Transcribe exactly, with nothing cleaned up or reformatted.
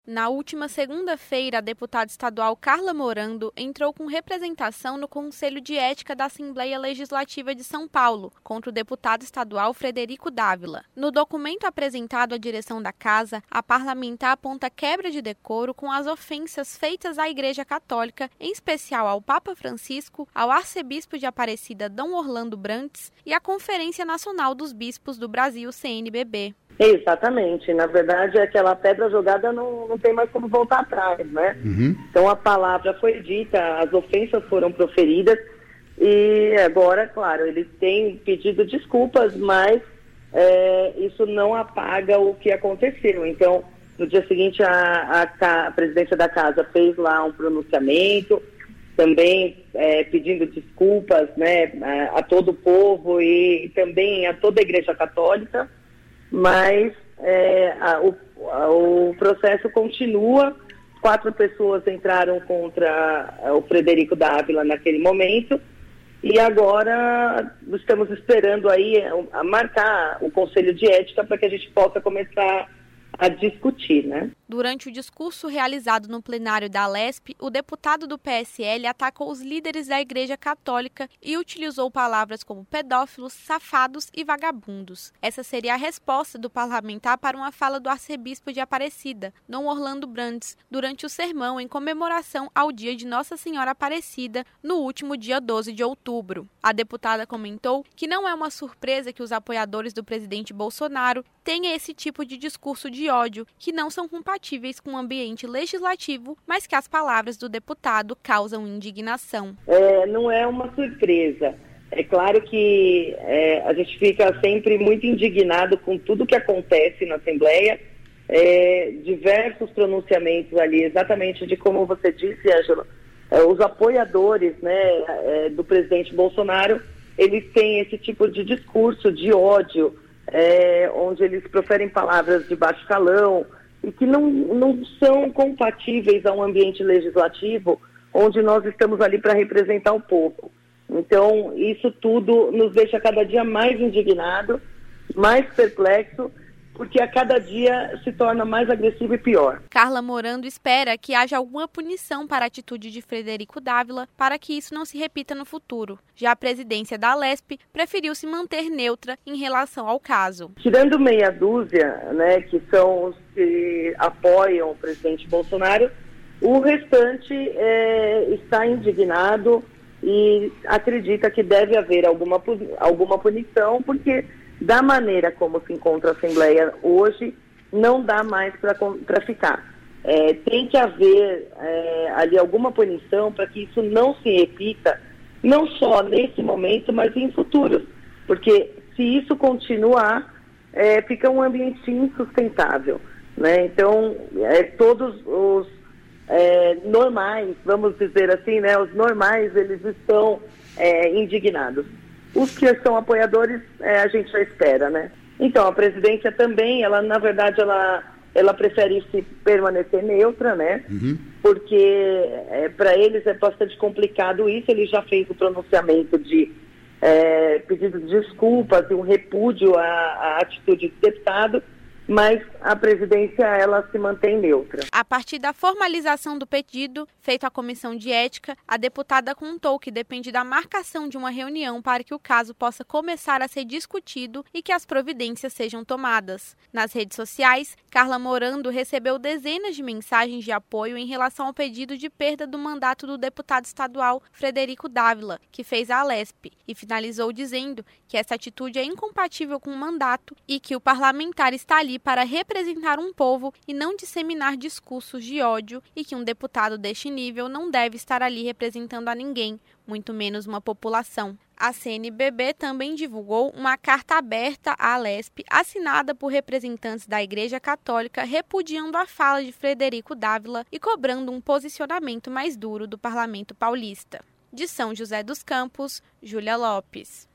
Na última segunda-feira, a deputada estadual Carla Morando entrou com representação no Conselho de Ética da Assembleia Legislativa de São Paulo, contra o deputado estadual Frederico Dávila. No documento apresentado à direção da Casa, a parlamentar aponta quebra de decoro com as ofensas feitas à Igreja Católica, em especial ao Papa Francisco, ao arcebispo de Aparecida Dom Orlando Brantes e à Conferência Nacional dos Bispos do Brasil, C N B B. Exatamente, na verdade aquela pedra jogada não, não tem mais como voltar atrás, né? Uhum. Então a palavra foi dita, as ofensas foram proferidas e agora, claro, ele tem pedido desculpas, mas é, isso não apaga o que aconteceu. Então, no dia seguinte a, a, a presidência da Casa fez lá um pronunciamento, também é, pedindo desculpas, né, a, a todo o povo e, e também a toda a Igreja Católica. Mas é, a, o, a, o processo continua. Quatro pessoas entraram contra o Frederico Dávila naquele momento e agora estamos esperando aí a, a marcar o Conselho de Ética para que a gente possa começar a discutir, né? Durante o discurso realizado no plenário da Alesp, o deputado do P S L atacou os líderes da Igreja Católica e utilizou palavras como pedófilos, safados e vagabundos. Essa seria a resposta do parlamentar para uma fala do arcebispo de Aparecida, Dom Orlando Brantes, durante o sermão em comemoração ao dia de Nossa Senhora Aparecida, no último dia doze de outubro. A deputada comentou que não é uma surpresa que os apoiadores do presidente Bolsonaro tenham esse tipo de discurso de ódio, que não são compatíveis com o ambiente legislativo, mas que as palavras do deputado causam indignação. É, não é uma surpresa. É claro que é, a gente fica sempre muito indignado com tudo que acontece na Assembleia, é, diversos pronunciamentos ali, exatamente de como você disse, Ângela, é, os apoiadores, né, é, do presidente Bolsonaro, eles têm esse tipo de discurso de ódio, é, onde eles proferem palavras de baixo calão, e que não, não são compatíveis a um ambiente legislativo onde nós estamos ali para representar o povo. Então, isso tudo nos deixa cada dia mais indignado, mais perplexo, porque a cada dia se torna mais agressivo e pior. Carla Morando espera que haja alguma punição para a atitude de Frederico Dávila para que isso não se repita no futuro. Já a presidência da Alesp preferiu se manter neutra em relação ao caso. Tirando meia dúzia, né, que são os que apoiam o presidente Bolsonaro, o restante é, está indignado e acredita que deve haver alguma, alguma punição, porque da maneira como se encontra a Assembleia hoje, não dá mais para ficar. É, tem que haver é, ali alguma punição para que isso não se repita, não só nesse momento, mas em futuros. Porque se isso continuar, é, fica um ambiente insustentável, né? Então, é, todos os é, normais, vamos dizer assim, né? Os normais, eles estão é, indignados. Os que são apoiadores, é, a gente já espera, né? Então, a presidência também, ela, na verdade, ela, ela prefere se permanecer neutra, né? Uhum. Porque é, para eles é bastante complicado isso. Ele já fez o pronunciamento de é, pedido de desculpas e um repúdio à, à atitude do deputado, mas a presidência, ela se mantém neutra. A partir da formalização do pedido, feito à Comissão de Ética, a deputada contou que depende da marcação de uma reunião para que o caso possa começar a ser discutido e que as providências sejam tomadas. Nas redes sociais, Carla Morando recebeu dezenas de mensagens de apoio em relação ao pedido de perda do mandato do deputado estadual Frederico Dávila, que fez a Alesp, e finalizou dizendo que essa atitude é incompatível com o mandato e que o parlamentar está ali para representar um povo e não disseminar discursos de ódio, e que um deputado deste nível não deve estar ali representando a ninguém, muito menos uma população. A C N B B também divulgou uma carta aberta à Alesp, assinada por representantes da Igreja Católica, repudiando a fala de Frederico Dávila e cobrando um posicionamento mais duro do Parlamento Paulista. De São José dos Campos, Júlia Lopes.